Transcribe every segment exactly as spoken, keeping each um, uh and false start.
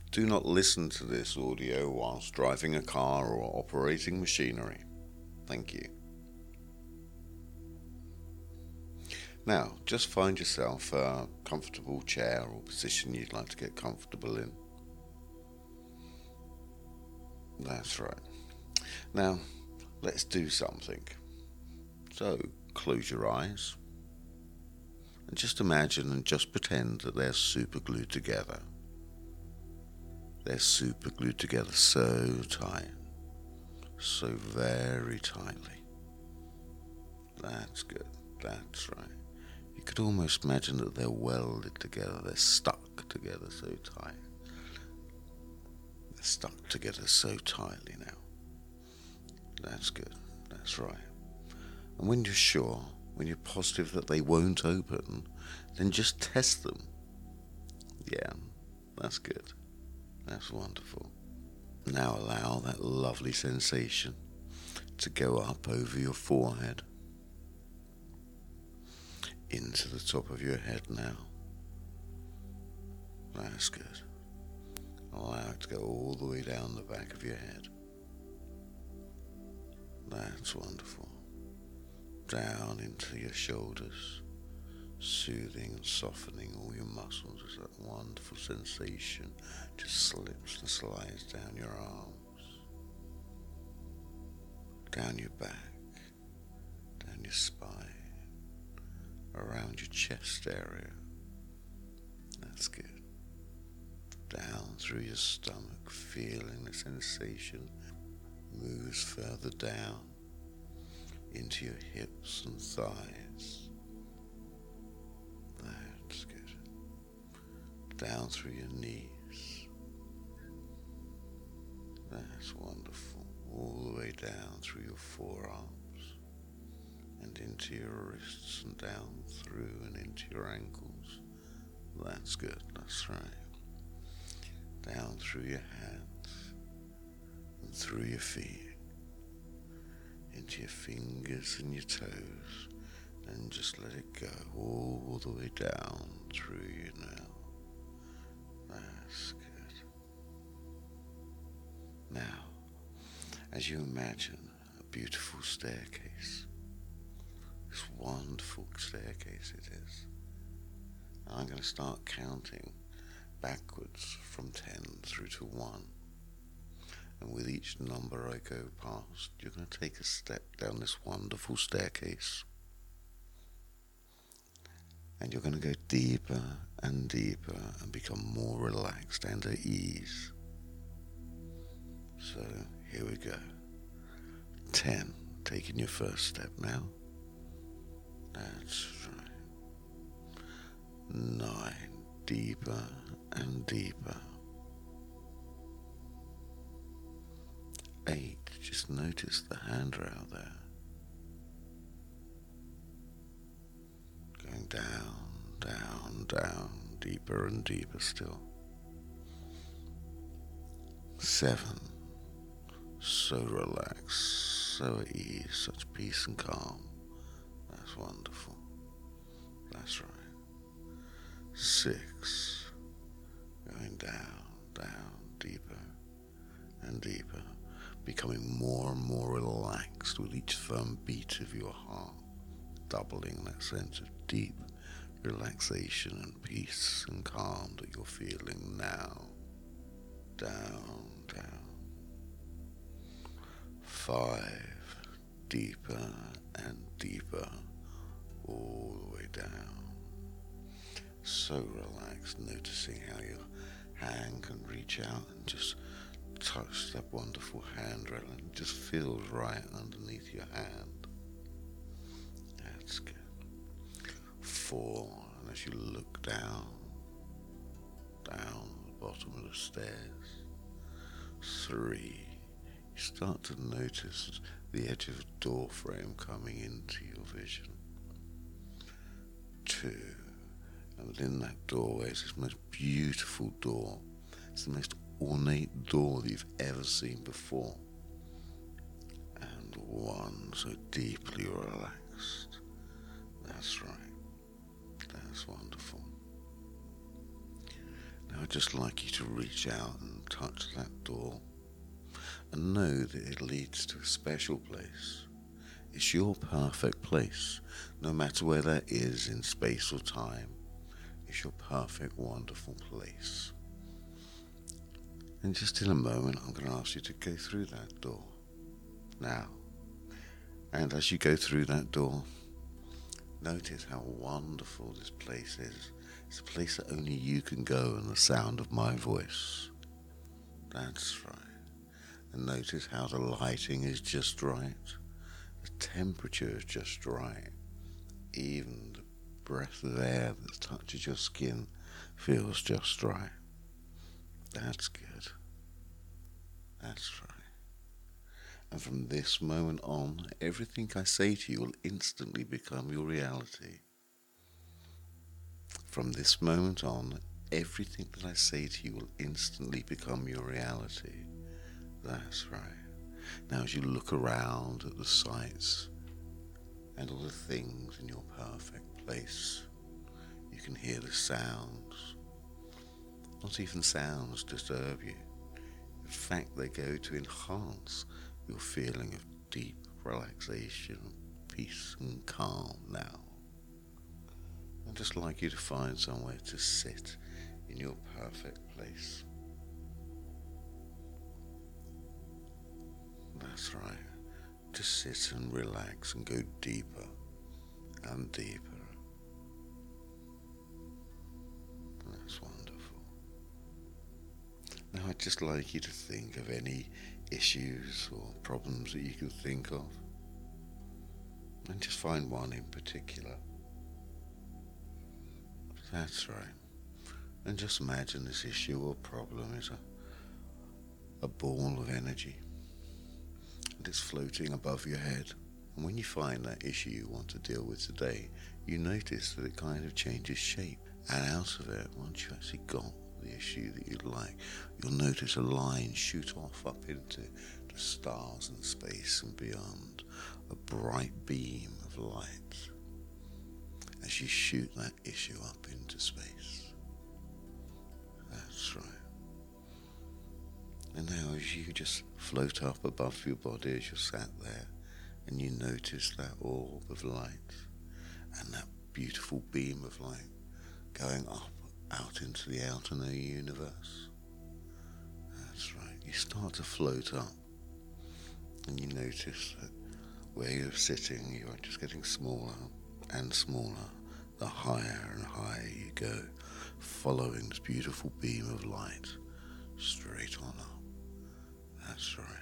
Do not listen to this audio whilst driving a car or operating machinery. Thank you. Now, just find yourself a comfortable chair or position you'd like to get comfortable in. That's right. Now, let's do something. So, close your eyes and just imagine and just pretend that they're super glued together. They're super glued together so tight, so very tightly. That's good. That's right. You could almost imagine that they're welded together, they're stuck together so tight. They're stuck together so tightly now. That's good, that's right. And when you're sure, when you're positive that they won't open, then just test them. Yeah, that's good. That's wonderful. Now allow that lovely sensation to go up over your forehead, into the top of your head now. That's good. Allow it to go all the way down the back of your head. That's wonderful. Down into your shoulders, soothing and softening all your muscles as that wonderful sensation just slips and slides down your arms, down your back, down your spine, around your chest area. That's good. Down through your stomach, feeling the sensation moves further down into your hips and thighs. That's good. Down through your knees. That's wonderful. All the way down through your forearms and into your wrists and down through and into your ankles. That's good. That's right. Down through your hands and through your feet, into your fingers and your toes, and just let it go all the way down through you now. That's good. Now, as you imagine a beautiful staircase, this wonderful staircase it is, I'm going to start counting backwards from ten through to one. And with each number I go past, you're going to take a step down this wonderful staircase. And you're going to go deeper and deeper and become more relaxed and at ease. So, here we go. ten, taking your first step now. That's right. nine, deeper and deeper. eight, just notice the handrail there. Going down, down, down, deeper and deeper still. seven, so relaxed, so at ease, such peace and calm. That's wonderful. That's right. six, going down, down, deeper and deeper, becoming more and more relaxed with each firm beat of your heart, doubling that sense of deep relaxation and peace and calm that you're feeling now. Down, down. Five, deeper and deeper, all the way down. So relaxed, noticing how your hand can reach out and just touch that wonderful handrail, and it just feels right underneath your hand. That's good. Four, and as you look down, down the bottom of the stairs. Three, you start to notice the edge of a door frame coming into your vision. Two, and within that doorway is this most beautiful door. It's the most ornate door that you've ever seen before. And one, so deeply relaxed. That's right. That's wonderful. Now I'd just like you to reach out and touch that door and know that it leads to a special place. It's your perfect place, no matter where that is in space or time. It's your perfect, wonderful place. And just in a moment, I'm going to ask you to go through that door now. And as you go through that door, notice how wonderful this place is. It's a place that only you can go in the sound of my voice. That's right. And notice how the lighting is just right. The temperature is just right. Even the breath of air that touches your skin feels just right. That's good. That's right. And from this moment on, everything I say to you will instantly become your reality. From this moment on, everything that I say to you will instantly become your reality. That's right. Now as you look around at the sights and all the things in your perfect place, you can hear the sounds. Not even sounds disturb you. In fact, they go to enhance your feeling of deep relaxation, peace and calm now. I'd just like you to find somewhere to sit in your perfect place. That's right. Just sit and relax and go deeper and deeper. That's wonderful. Now I'd just like you to think of any issues or problems that you can think of. And just find one in particular. That's right. And just imagine this issue or problem is a, a ball of energy. And it's floating above your head. And when you find that issue you want to deal with today, you notice that it kind of changes shape. And out of it, once you actually got the issue that you'd like, you'll notice a line shoot off up into the stars and space and beyond. A bright beam of light as you shoot that issue up into space. That's right. And now as you just float up above your body as you're sat there, and you notice that orb of light and that beautiful beam of light going up out into the outer known universe. That's right. You start to float up and you notice that where you're sitting, you are just getting smaller and smaller, the higher and higher you go, following this beautiful beam of light straight on up. That's right.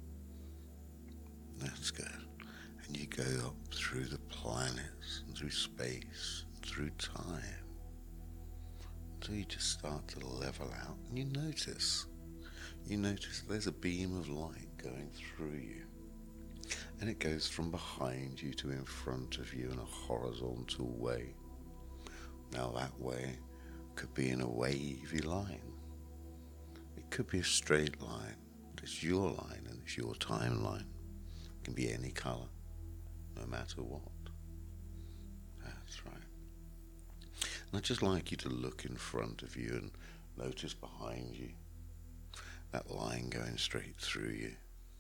That's good. And you go up through the planets, and through space, and through time, until you just start to level out, and you notice, you notice there's a beam of light going through you. And it goes from behind you to in front of you in a horizontal way. Now that way could be in a wavy line. It could be a straight line. It's your line and it's your timeline. It can be any colour, no matter what. That's right. And I'd just like you to look in front of you and notice behind you that line going straight through you.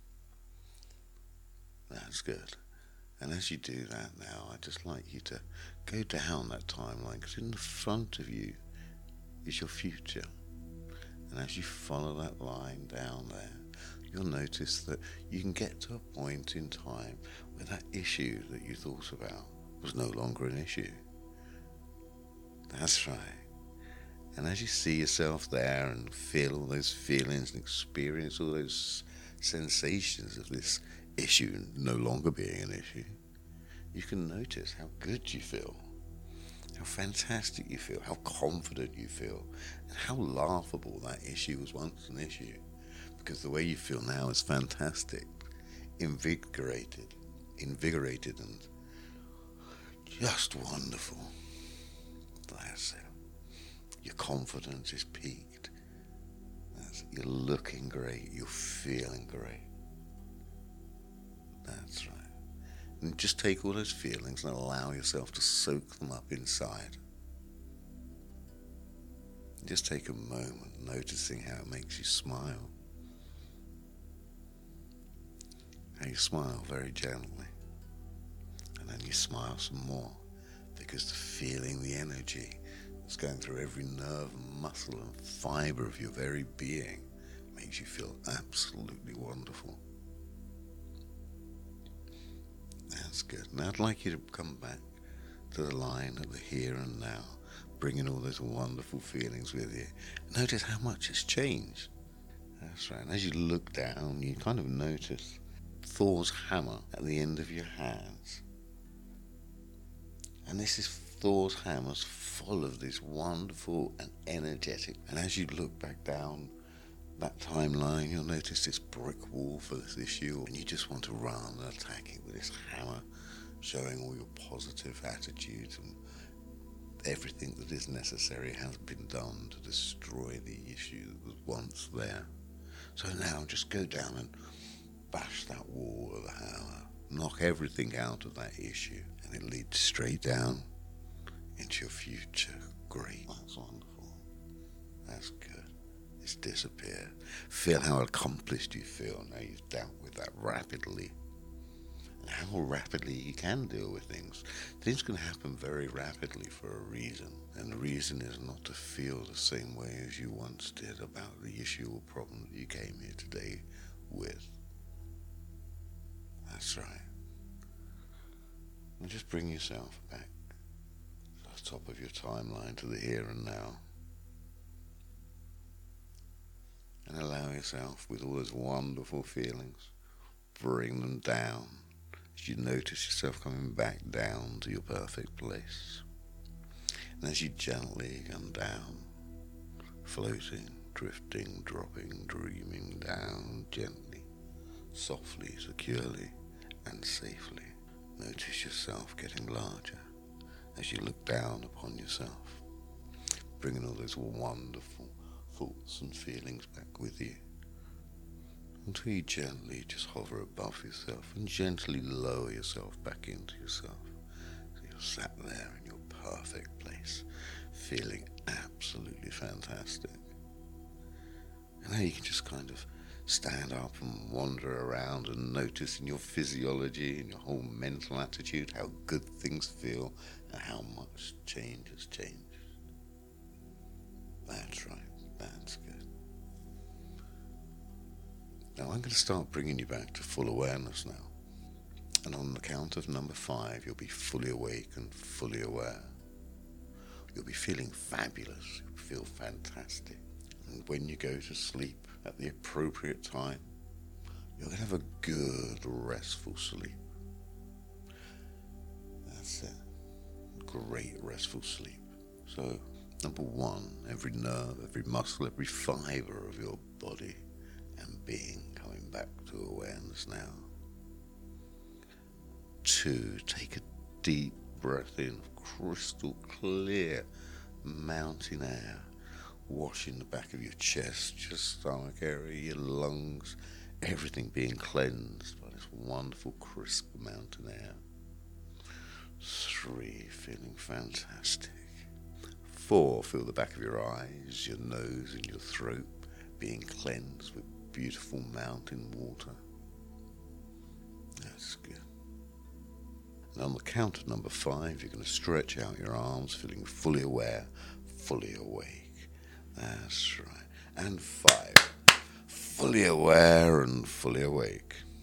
That's good. And as you do that now, I'd just like you to go down that timeline, because in the front of you is your future. And as you follow that line down there, you'll notice that you can get to a point in time where that issue that you thought about was no longer an issue. That's right. And as you see yourself there and feel all those feelings and experience all those sensations of this issue no longer being an issue, you can notice how good you feel, how fantastic you feel, how confident you feel, and how laughable that issue was once an issue, because the way you feel now is fantastic, invigorated, invigorated and just wonderful. That's it. Your confidence is peaked. That's it. You're looking great, you're feeling great. That's right. And just take all those feelings and allow yourself to soak them up inside. Just take a moment noticing how it makes you smile. How you smile very gently. And then you smile some more, because the feeling, the energy that's going through every nerve and muscle and fibre of your very being makes you feel absolutely wonderful. That's good. Now I'd like you to come back to the line of the here and now, bringing all those wonderful feelings with you. Notice how much it's changed. That's right. And as you look down, you kind of notice Thor's hammer at the end of your hands. And this is Thor's hammer's full of this wonderful and energetic. And as you look back down that timeline, you'll notice this brick wall for this issue, and you just want to run and attack it with this hammer, showing all your positive attitudes and everything that is necessary has been done to destroy the issue that was once there. So now just go down and bash that wall with a hammer, knock everything out of that issue, and it leads straight down into your future. Great. That's wonderful. That's good. It's disappeared. Feel how accomplished you feel now you've dealt with that rapidly. And how rapidly you can deal with things. Things can happen very rapidly for a reason. And the reason is not to feel the same way as you once did about the issue or problem that you came here today with. That's right. And just bring yourself back to the top of your timeline, to the here and now. And allow yourself, with all those wonderful feelings, bring them down as you notice yourself coming back down to your perfect place. And as you gently come down, floating, drifting, dropping, dreaming down gently, softly, securely, and safely, notice yourself getting larger as you look down upon yourself, bringing all those wonderful thoughts and feelings back with you, until you gently just hover above yourself and gently lower yourself back into yourself. So you're sat there in your perfect place, feeling absolutely fantastic. And now you can just kind of stand up and wander around and notice in your physiology and your whole mental attitude how good things feel and how much change has changed. That's right. That's good. Now I'm going to start bringing you back to full awareness now. And on the count of number five, you'll be fully awake and fully aware. You'll be feeling fabulous. You'll feel fantastic. And when you go to sleep at the appropriate time, you're going to have a good, restful sleep. That's it. Great, restful sleep. So, number one, every nerve, every muscle, every fibre of your body and being coming back to awareness now. Two, take a deep breath in of crystal clear mountain air, washing the back of your chest, your stomach area, your lungs, everything being cleansed by this wonderful crisp mountain air. Three, feeling fantastic. Four, feel the back of your eyes, your nose and your throat being cleansed with beautiful mountain water. That's good. And on the count of number five, you're going to stretch out your arms, feeling fully aware, fully awake. That's right. And five, fully aware and fully awake.